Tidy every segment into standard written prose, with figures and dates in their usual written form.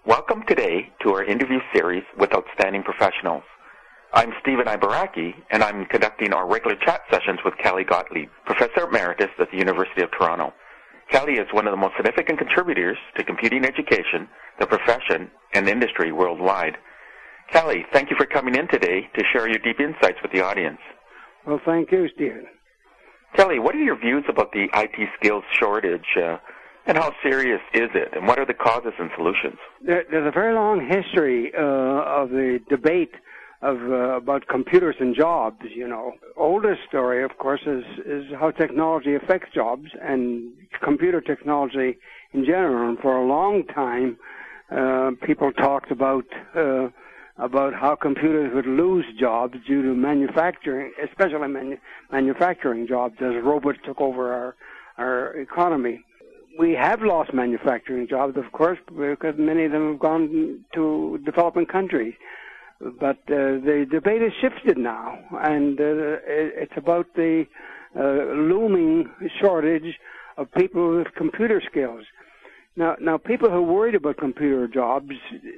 Welcome today to our interview series with outstanding professionals. I'm Stephen Ibaraki, and I'm conducting our regular chat sessions with Kelly Gottlieb, Professor Emeritus at the University of Toronto. Kelly is one of the most significant contributors to computing education, the profession, and industry worldwide. Kelly, thank you for coming in today to share your deep insights with the audience. Well, thank you, Stephen. Kelly, what are your views about the IT skills shortage, and how serious is it, and what are the causes and solutions? There's a very long history of the debate about computers and jobs, you know. Oldest story, of course, is how technology affects jobs and computer technology in general. And for a long time, people talked about how computers would lose jobs due to manufacturing, especially manufacturing jobs, as robots took over our economy. We have lost manufacturing jobs, of course, because many of them have gone to developing countries. But the debate has shifted now, and it's about the looming shortage of people with computer skills. Now, people who are worried about computer jobs,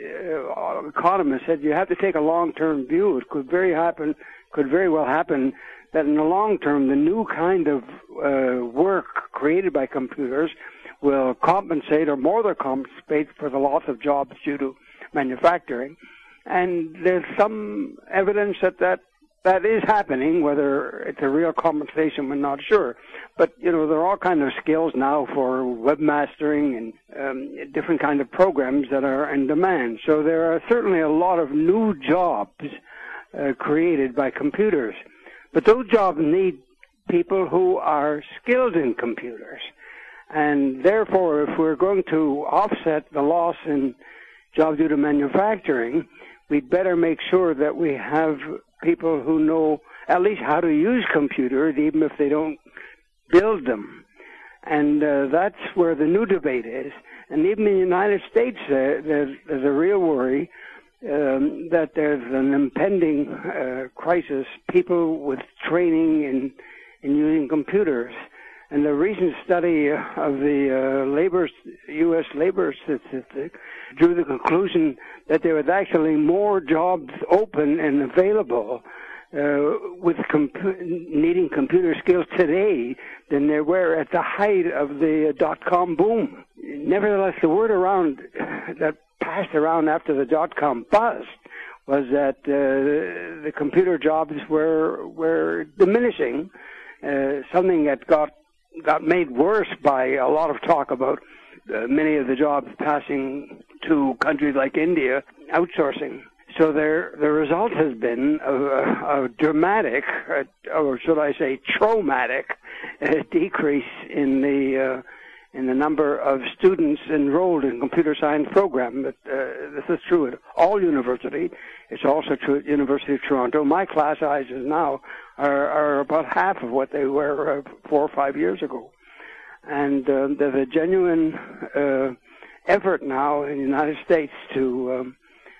economists said you have to take a long-term view. It could very well happen that in the long term, the new kind of work created by computers will compensate or more than compensate for the loss of jobs due to manufacturing. And there's some evidence that is happening. Whether it's a real compensation, we're not sure. But, you know, there are all kinds of skills now for webmastering and different kind of programs that are in demand. So there are certainly a lot of new jobs created by computers. But those jobs need people who are skilled in computers. And therefore, if we're going to offset the loss in jobs due to manufacturing, we'd better make sure that we have people who know at least how to use computers, even if they don't build them. And that's where the new debate is. And even in the United States, there's a real worry that there's an impending crisis, people with training in using computers. And the recent study of the U.S. labor statistic drew the conclusion that there was actually more jobs open and available with needing computer skills today than there were at the height of the dot-com boom. Nevertheless, the word around that passed around after the dot-com bust was that the computer jobs were diminishing, something that got made worse by a lot of talk about many of the jobs passing to countries like India, outsourcing. So the result has been a dramatic, or should I say traumatic, decrease in the number of students enrolled in computer science programs. But this is true at all universities. It's also true at University of Toronto. My class sizes now are about half of what they were 4 or 5 years ago. And there's a genuine effort now in the United States to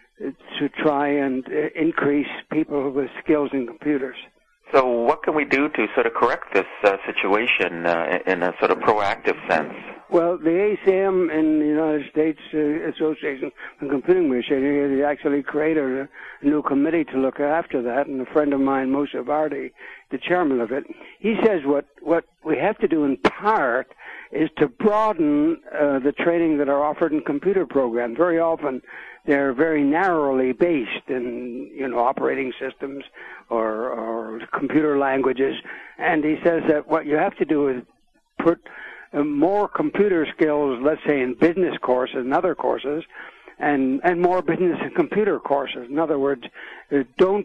try and increase people with skills in computers. So what can we do to sort of correct this situation in a sort of proactive sense? Well, the ACM in the United States Association of Computing Machinery actually created a new committee to look after that, and a friend of mine, Moshe Vardi, the chairman of it, he says what we have to do in part is to broaden the training that are offered in computer programs. Very often they're very narrowly based in, you know, operating systems or computer languages. And he says that what you have to do is put more computer skills, let's say in business courses and other courses, and more business and computer courses. In other words, don't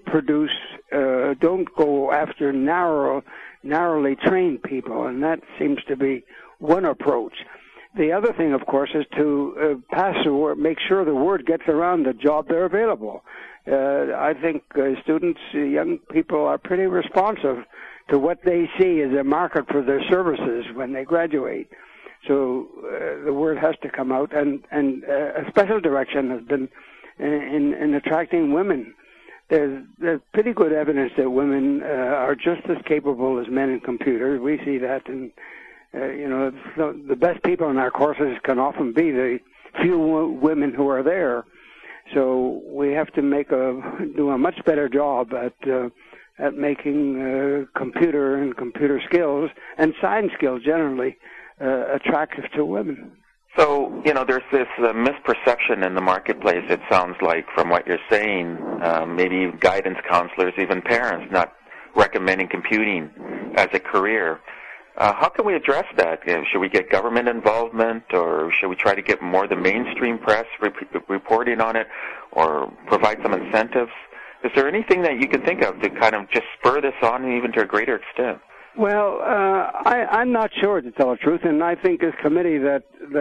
go after narrowly trained people, and that seems to be one approach. The other thing, of course, is to pass the word, make sure the word gets around the job they're available. I think students, young people, are pretty responsive to what they see as a market for their services when they graduate. So the word has to come out, and a special direction has been in attracting women. There's pretty good evidence that women are just as capable as men in computers. We see that, and the best people in our courses can often be the few women who are there. So we have to do a much better job at making computer and computer skills and science skills generally attractive to women. So, there's this misperception in the marketplace, it sounds like, from what you're saying, maybe guidance counselors, even parents, not recommending computing as a career. How can we address that? Should we get government involvement, or should we try to get more of the mainstream press reporting on it, or provide some incentives? Is there anything that you can think of to kind of just spur this on even to a greater extent? Well, I'm not sure, to tell the truth, and I think this committee that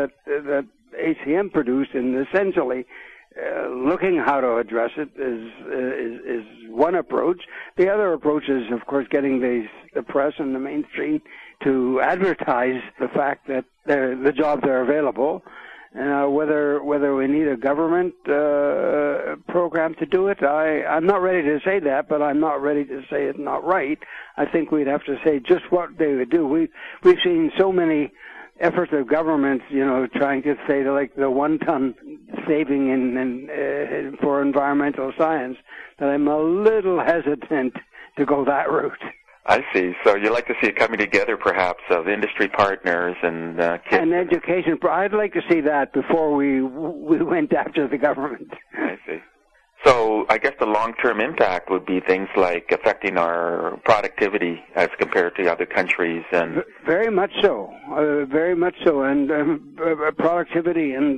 ACM produced, and essentially looking how to address it, is one approach. The other approach is, of course, getting the press and the mainstream to advertise the fact that the jobs are available. Whether we need a government program to do it, I'm not ready to say that, but I'm not ready to say it's not right. I think we'd have to say just what they would do. We've seen so many efforts of governments, trying to say like the 1 ton saving in for environmental science, that I'm a little hesitant to go that route. I see. So you'd like to see it coming together, perhaps, of industry partners and kids. And education. I'd like to see that before we went after the government. I see. So I guess the long-term impact would be things like affecting our productivity as compared to other countries, and very much so, very much so, and productivity and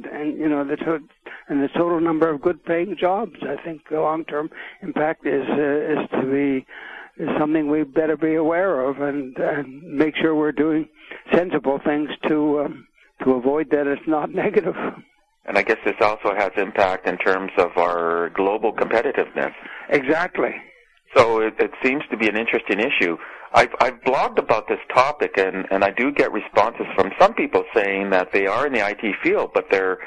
the total number of good-paying jobs. I think the long-term impact is something we better be aware of and make sure we're doing sensible things to avoid that it's not negative. And I guess this also has impact in terms of our global competitiveness. Exactly. So it seems to be an interesting issue. I've blogged about this topic, and I do get responses from some people saying that they are in the IT field, but there's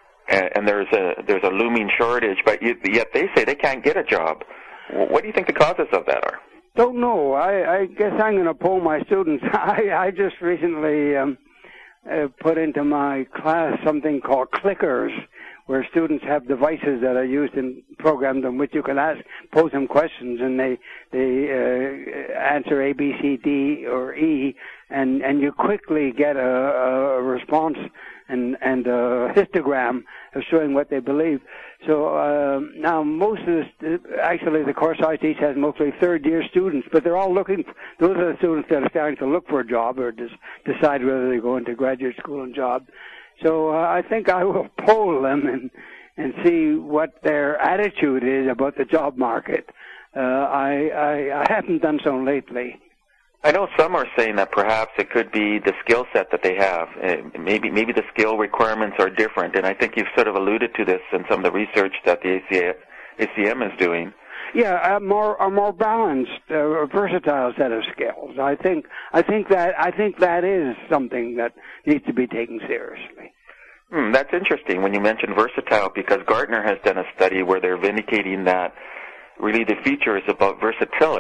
a looming shortage, but yet they say they can't get a job. What do you think the causes of that are? Don't know. I guess I'm going to poll my students. I just recently put into my class something called clickers, where students have devices that are used in programs in which you can pose them questions, and they answer A, B, C, D, or E, and you quickly get a response and a histogram of showing what they believe. So now most of the course I teach has mostly third-year students, but they're all those are the students that are starting to look for a job or decide whether they go into graduate school and job. So I think I will poll them and see what their attitude is about the job market. I haven't done so lately. I know some are saying that perhaps it could be the skill set that they have. Maybe the skill requirements are different, and I think you've sort of alluded to this in some of the research that the ACM is doing. Yeah, a more balanced, versatile set of skills. I think that is something that needs to be taken seriously. That's interesting when you mention versatile, because Gartner has done a study where they're vindicating that really the feature is about versatilis.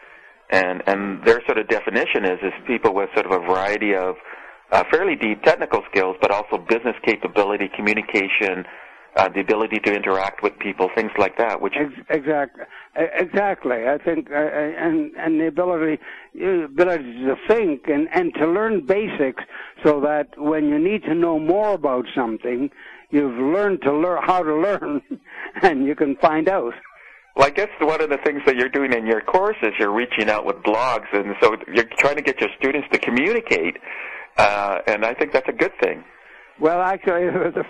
And their sort of definition is people with sort of a variety of fairly deep technical skills, but also business capability, communication, the ability to interact with people, things like that. Which exactly. I think, and the ability to think and to learn basics, so that when you need to know more about something, you've learned how to learn, and you can find out. Well, I guess one of the things that you're doing in your course is you're reaching out with blogs, and so you're trying to get your students to communicate, and I think that's a good thing. Well, actually, for the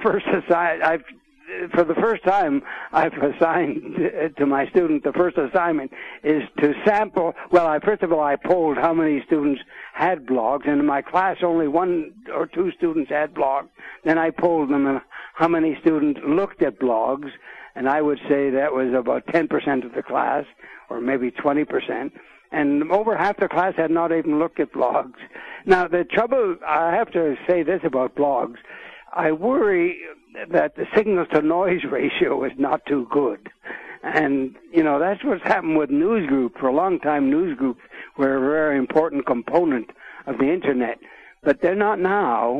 first time, I've assigned to my student, the first assignment is to sample. Well, first of all, I polled how many students had blogs, and in my class, only 1 or 2 students had blogs. Then I polled them on how many students looked at blogs, and I would say that was about 10% of the class, or maybe 20%. And over half the class had not even looked at blogs. Now, the trouble, I have to say this about blogs. I worry that the signal-to-noise ratio is not too good. And, that's what's happened with newsgroups. For a long time, newsgroups were a very important component of the Internet. but they're not now.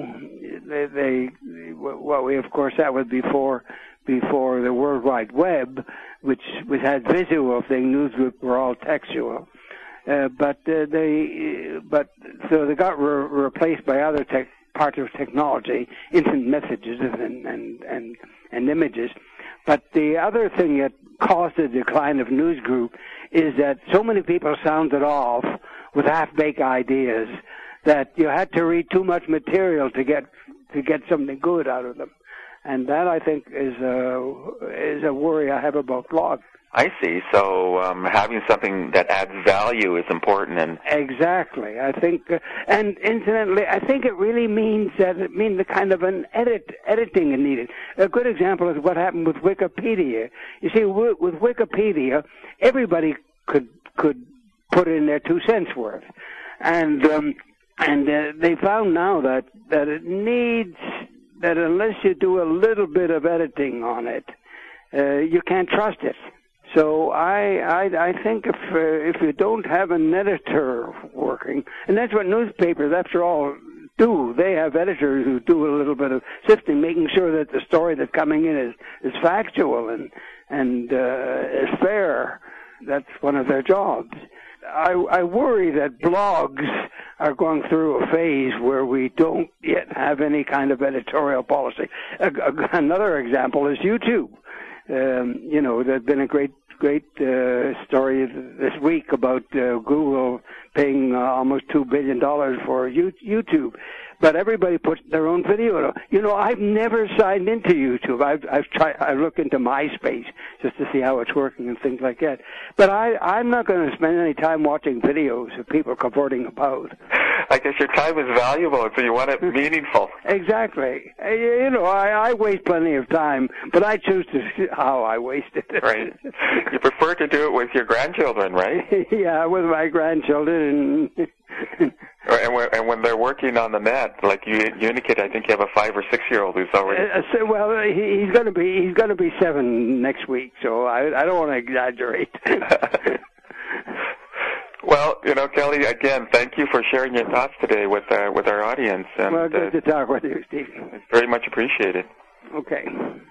What we of course that was before the World Wide Web, which had visual thing. Newsgroups were all textual, but so they got replaced by other parts of technology, instant messages and images. But the other thing that caused the decline of newsgroup is that so many people sounded off with half-baked ideas that you had to read too much material to get something good out of them. And that, I think, is a worry I have about blogs. I see. So having something that adds value is important. And exactly. I think, and incidentally, I think it really means the kind of an editing is needed. A good example is what happened with Wikipedia. You see, with Wikipedia, everybody could put in their 2 cents worth, and they found now that it needs that unless you do a little bit of editing on it, you can't trust it. So I think if you don't have an editor working, and that's what newspapers, after all, do. They have editors who do a little bit of sifting, making sure that the story that's coming in is factual and is fair. That's one of their jobs. I worry that blogs are going through a phase where we don't yet have any kind of editorial policy. Another example is YouTube. There's been a great story this week about Google paying almost $2 billion for YouTube. But everybody puts their own video. I've never signed into YouTube. I've looked into MySpace just to see how it's working and things like that. But I'm not going to spend any time watching videos of people cavorting about. I guess your time is valuable, so you want it meaningful. Exactly. I waste plenty of time, but I choose to see how I waste it. Right. You prefer to do it with your grandchildren, right? Yeah, with my grandchildren. And when they're working on the net, like you indicated, I think you have a 5 or 6-year-old who's already. Well, he's going to be 7 next week, so I don't want to exaggerate. Well, Kelly, again, thank you for sharing your thoughts today with our audience. And, well, good to talk with you, Steve. It's very much appreciated. Okay.